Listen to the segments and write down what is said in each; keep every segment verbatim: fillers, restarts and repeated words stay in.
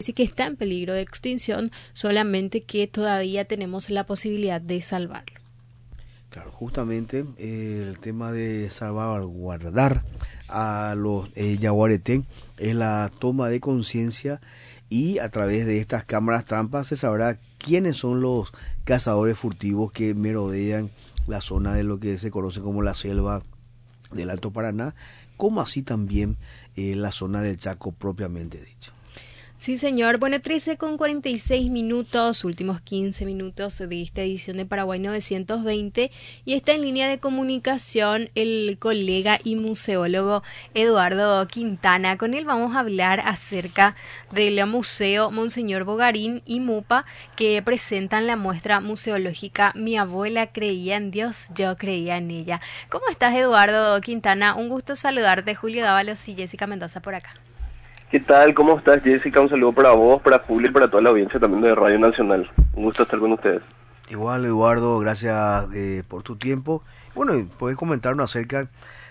especie que está en peligro de extinción, solamente que todavía tenemos la posibilidad de salvarlo. Claro, justamente eh, el tema de salvaguardar a los eh, yaguareté es la toma de conciencia, y a través de estas cámaras trampas se sabrá quiénes son los cazadores furtivos que merodean la zona de lo que se conoce como la selva del Alto Paraná, como así también eh, la zona del Chaco propiamente dicho. Sí, señor. Bueno, trece con cuarenta y seis minutos, últimos quince minutos de esta edición de Paraguay novecientos veinte, y está en línea de comunicación el colega y museólogo Eduardo Quintana. Con él vamos a hablar acerca del Museo Monseñor Bogarín y MUPA, que presentan la muestra museológica Mi abuela creía en Dios, yo creía en ella. ¿Cómo estás, Eduardo Quintana? Un gusto saludarte. Julio Dávalos y Jessica Mendoza por acá. ¿Qué tal? ¿Cómo estás, Jessica? Un saludo para vos, para Julio y para toda la audiencia también de Radio Nacional. Un gusto estar con ustedes. Igual, Eduardo, gracias eh, por tu tiempo. Bueno, puedes comentarnos acerca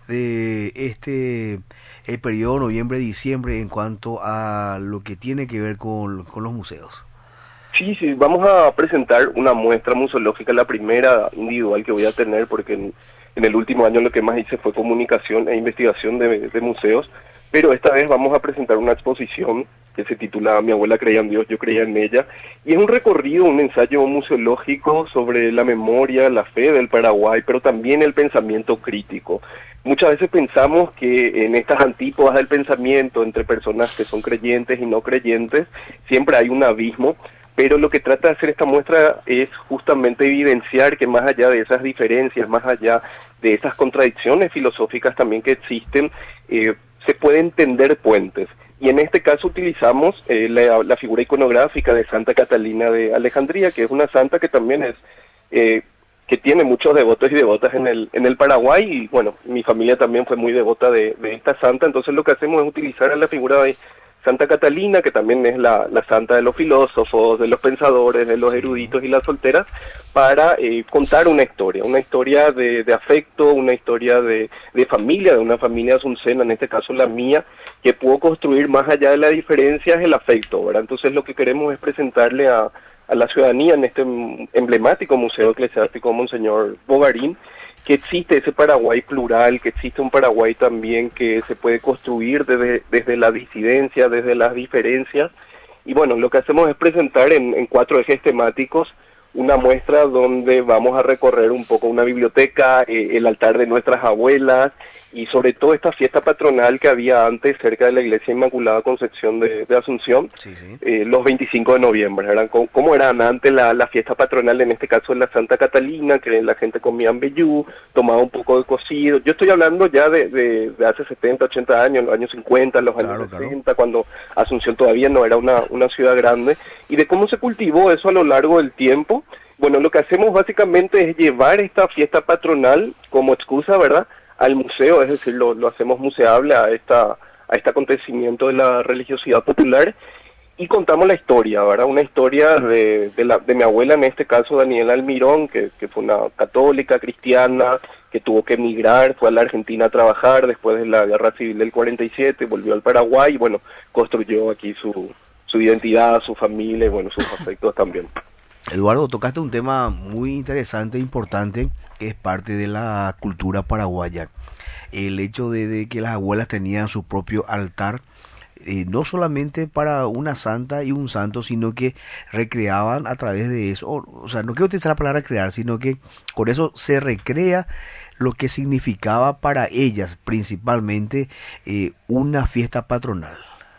de este el periodo noviembre-diciembre en cuanto a lo que tiene que ver con, con los museos. Sí, sí, vamos a presentar una muestra museológica, la primera individual que voy a tener, porque en, en el último año lo que más hice fue comunicación e investigación de, de museos. Pero esta vez vamos a presentar una exposición que se titula Mi abuela creía en Dios, yo creía en ella, y es un recorrido, un ensayo museológico sobre la memoria, la fe del Paraguay, pero también el pensamiento crítico. Muchas veces pensamos que en estas antípodas del pensamiento entre personas que son creyentes y no creyentes, siempre hay un abismo, pero lo que trata de hacer esta muestra es justamente evidenciar que más allá de esas diferencias, más allá de esas contradicciones filosóficas también que existen, eh, se pueden tender puentes. Y en este caso utilizamos eh, la, la figura iconográfica de Santa Catalina de Alejandría, que es una santa que también es, eh, que tiene muchos devotos y devotas en el, en el Paraguay, y bueno, mi familia también fue muy devota de, de esta santa. Entonces lo que hacemos es utilizar a la figura de Santa Catalina, que también es la, la santa de los filósofos, de los pensadores, de los eruditos y las solteras, para eh, contar una historia, una historia de, de afecto, una historia de, de familia, de una familia asuncena, en este caso la mía, que pudo construir más allá de las diferencias el afecto, ¿verdad? Entonces lo que queremos es presentarle a, a la ciudadanía en este emblemático Museo Eclesiástico Monseñor Bogarín, que existe ese Paraguay plural, que existe un Paraguay también que se puede construir desde, desde la disidencia, desde las diferencias. Y bueno, lo que hacemos es presentar en, en cuatro ejes temáticos una muestra donde vamos a recorrer un poco una biblioteca, eh, el altar de nuestras abuelas, y sobre todo esta fiesta patronal que había antes cerca de la Iglesia Inmaculada Concepción de, de Asunción, sí, sí. Eh, los veinticinco de noviembre, ¿verdad? ¿Cómo, cómo eran antes la, la fiesta patronal, en este caso de la Santa Catalina, que la gente comía ambellú, tomaba un poco de cocido? Yo estoy hablando ya de, de, de hace setenta, ochenta años, los años cincuenta, los años claro, sesenta, claro. Cuando Asunción todavía no era una, una ciudad grande, y de cómo se cultivó eso a lo largo del tiempo. Bueno, lo que hacemos básicamente es llevar esta fiesta patronal como excusa, ¿verdad?, al museo, es decir, lo, lo hacemos museable a esta a este acontecimiento de la religiosidad popular, y contamos la historia, ¿verdad? Una historia de, de, la, de mi abuela, en este caso Daniela Almirón, que, que fue una católica cristiana, que tuvo que emigrar, fue a la Argentina a trabajar después de la Guerra Civil del cuarenta y siete, volvió al Paraguay y bueno, construyó aquí su, su identidad, su familia y bueno, sus afectos también. Eduardo, tocaste un tema muy interesante e importante, que es parte de la cultura paraguaya. El hecho de, de que las abuelas tenían su propio altar, eh, no solamente para una santa y un santo, sino que recreaban a través de eso, o, o sea, no quiero utilizar la palabra crear, sino que con eso se recrea lo que significaba para ellas, principalmente, eh, una fiesta patronal.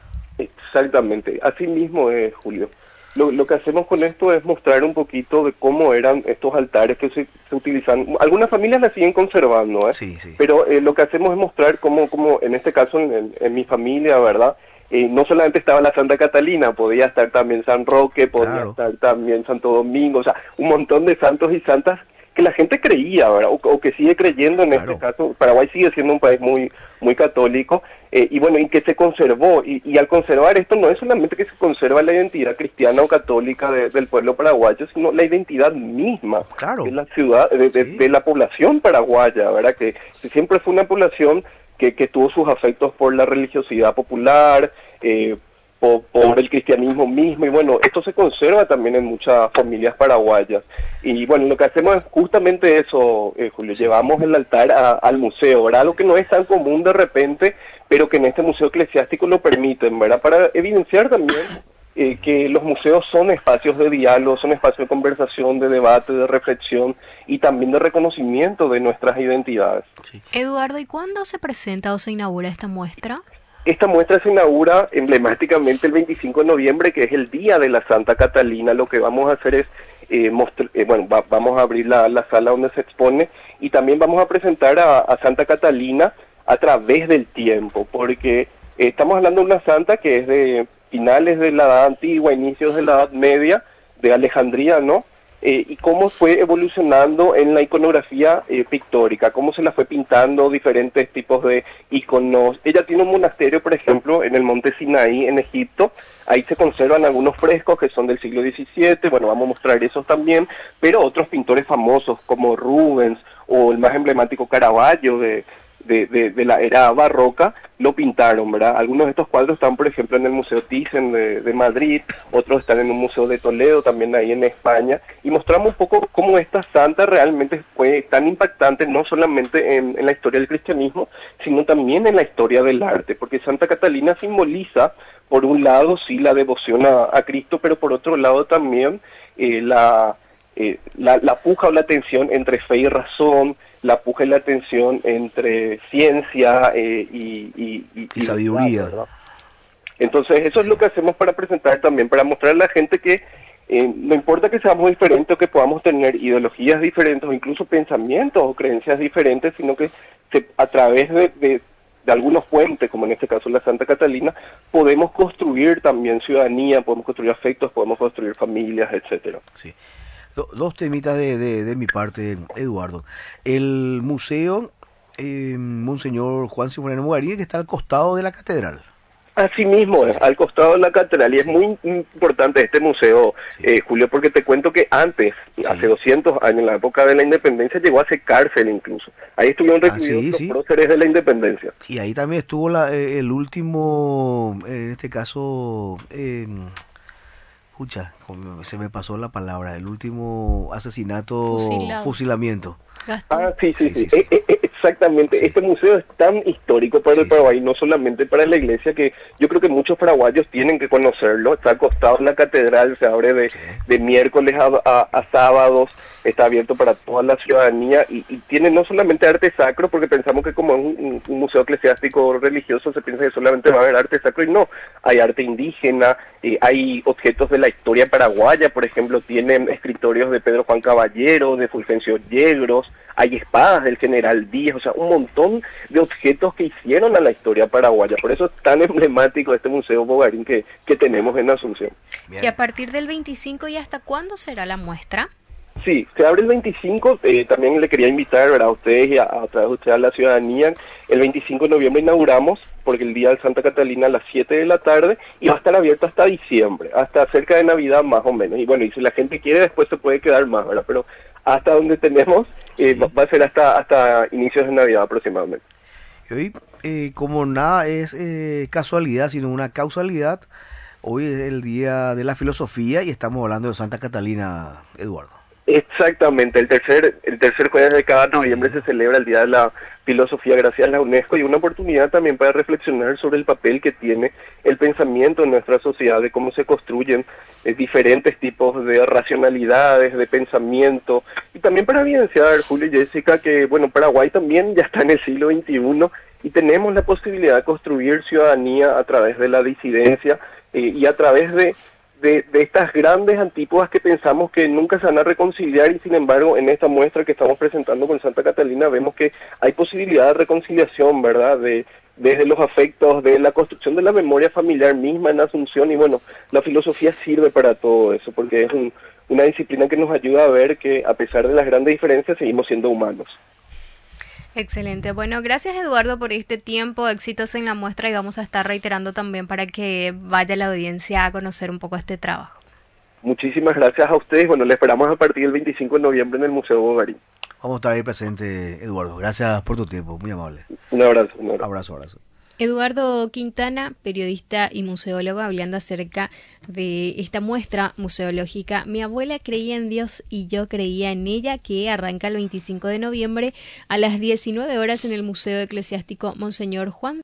Exactamente, así mismo es, Julio. Lo, lo que hacemos con esto es mostrar un poquito de cómo eran estos altares que se, se utilizan. Algunas familias las siguen conservando, ¿eh? Sí, sí. Pero eh, lo que hacemos es mostrar cómo, cómo en este caso, en, en, en mi familia, ¿verdad?, Eh, no solamente estaba la Santa Catalina, podía estar también San Roque, podía claro. estar también Santo Domingo, o sea, un montón de santos y santas que la gente creía, ¿verdad? O, o que sigue creyendo en claro. este caso. Paraguay sigue siendo un país muy muy católico, eh, y bueno, y que se conservó, y, y al conservar esto no es solamente que se conserva la identidad cristiana o católica de, del pueblo paraguayo, sino la identidad misma claro. de la ciudad, de, de, sí. de la población paraguaya, ¿verdad? Que, que siempre fue una población que, que tuvo sus afectos por la religiosidad popular, eh, por, por el cristianismo mismo, y bueno, esto se conserva también en muchas familias paraguayas. Y bueno, lo que hacemos es justamente eso, eh, Julio, llevamos el altar a, al museo, ¿verdad? Algo que no es tan común de repente, pero que en este museo eclesiástico lo permiten, ¿verdad? Para evidenciar también eh, que los museos son espacios de diálogo, son espacios de conversación, de debate, de reflexión y también de reconocimiento de nuestras identidades. Sí. Eduardo, ¿y cuándo se presenta o se inaugura esta muestra? Esta muestra se inaugura emblemáticamente el veinticinco de noviembre, que es el día de la Santa Catalina. Lo que vamos a hacer es, eh, mostr- eh, bueno, va- vamos a abrir la, la sala donde se expone y también vamos a presentar a, a Santa Catalina a través del tiempo, porque eh, estamos hablando de una santa que es de finales de la Edad Antigua, inicios de la Edad Media, de Alejandría, ¿no? Eh, y cómo fue evolucionando en la iconografía eh, pictórica, cómo se la fue pintando, diferentes tipos de iconos. Ella tiene un monasterio, por ejemplo, en el monte Sinaí, en Egipto. Ahí se conservan algunos frescos que son del siglo diecisiete, bueno, vamos a mostrar esos también, pero otros pintores famosos como Rubens o el más emblemático Caravaggio de, de, de, de la era barroca, lo pintaron, ¿verdad? Algunos de estos cuadros están, por ejemplo, en el Museo Thyssen de, de Madrid, otros están en un museo de Toledo, también ahí en España, y mostramos un poco cómo esta santa realmente fue tan impactante, no solamente en, en la historia del cristianismo, sino también en la historia del arte, porque Santa Catalina simboliza, por un lado, sí, la devoción a, a Cristo, pero por otro lado también eh, la, eh, la, la puja o la tensión entre fe y razón, la puja y la tensión entre ciencia eh, y, y, y, y sabiduría. ¿verdad? Entonces eso es lo que hacemos para presentar también, para mostrar a la gente que eh, no importa que seamos diferentes o que podamos tener ideologías diferentes o incluso pensamientos o creencias diferentes, sino que se, a través de, de, de algunos puentes, como en este caso la Santa Catalina, podemos construir también ciudadanía, podemos construir afectos, podemos construir familias, etcétera. Sí. Dos temitas de, de, de mi parte, Eduardo. El museo eh, Monseñor Juan Cipriano Mugarín, que está al costado de la catedral. Así mismo, sí, sí. Al costado de la catedral, y es muy importante este museo, sí. eh, Julio, porque te cuento que antes, sí. hace doscientos años, en la época de la independencia, llegó a ser cárcel incluso. Ahí estuvieron recluidos ah, sí, los sí. próceres de la independencia. Y ahí también estuvo la, eh, el último, en este caso... Eh, Escucha, se me pasó la palabra, el último asesinato, Fusilado. fusilamiento. Ah, sí, sí, sí, sí. sí. Eh, eh, exactamente. Sí. Este museo es tan histórico para sí, el Paraguay, sí. no solamente para la iglesia, que yo creo que muchos paraguayos tienen que conocerlo. Está acostado en la catedral, se abre de, sí. de miércoles a, a, a sábados, está abierto para toda la ciudadanía y, y tiene no solamente arte sacro, porque pensamos que como es un, un museo eclesiástico religioso se piensa que solamente va a haber arte sacro, y no, hay arte indígena, eh, hay objetos de la historia paraguaya, por ejemplo, tienen escritorios de Pedro Juan Caballero, de Fulgencio Yegros, hay espadas del general Díaz, o sea, un montón de objetos que hicieron a la historia paraguaya. Por eso es tan emblemático este Museo Bogarín que, que tenemos en Asunción. Bien. ¿Y a partir del veinticinco y hasta cuándo será la muestra? Sí, se abre el veinticinco, eh, también le quería invitar, ¿verdad?, a ustedes y a, a través de ustedes a la ciudadanía. El veinticinco de noviembre inauguramos, porque el día de Santa Catalina a las siete de la tarde, y va a estar abierto hasta diciembre, hasta cerca de Navidad más o menos. Y bueno, y si la gente quiere después se puede quedar más, ¿verdad? Pero hasta donde tenemos eh, sí. va, va a ser hasta hasta inicios de Navidad aproximadamente. Y hoy, eh, como nada es eh, casualidad, sino una causalidad, hoy es el Día de la Filosofía y estamos hablando de Santa Catalina, Eduardo. Exactamente, el tercer el tercer jueves de cada noviembre se celebra el Día de la Filosofía gracias a la UNESCO, y una oportunidad también para reflexionar sobre el papel que tiene el pensamiento en nuestra sociedad, de cómo se construyen eh, diferentes tipos de racionalidades, de pensamiento, y también para evidenciar, Julio y Jessica, que bueno, Paraguay también ya está en el siglo veintiuno y tenemos la posibilidad de construir ciudadanía a través de la disidencia eh, y a través de De, de estas grandes antípodas que pensamos que nunca se van a reconciliar, y sin embargo en esta muestra que estamos presentando con Santa Catalina vemos que hay posibilidad de reconciliación, ¿verdad?, de desde los afectos, de la construcción de la memoria familiar misma en Asunción, y bueno, la filosofía sirve para todo eso, porque es un, una disciplina que nos ayuda a ver que a pesar de las grandes diferencias seguimos siendo humanos. Excelente. Bueno, gracias Eduardo por este tiempo, éxitos en la muestra, y vamos a estar reiterando también para que vaya la audiencia a conocer un poco este trabajo. Muchísimas gracias a ustedes. Bueno, le esperamos a partir del veinticinco de noviembre en el Museo Bogarín. Vamos a estar ahí presente, Eduardo. Gracias por tu tiempo, muy amable. Un abrazo. Un abrazo. Abrazo, abrazo. Eduardo Quintana, periodista y museólogo, hablando acerca de esta muestra museológica Mi abuela creía en Dios y yo creía en ella, que arranca el veinticinco de noviembre a las diecinueve horas en el Museo Eclesiástico Monseñor Juan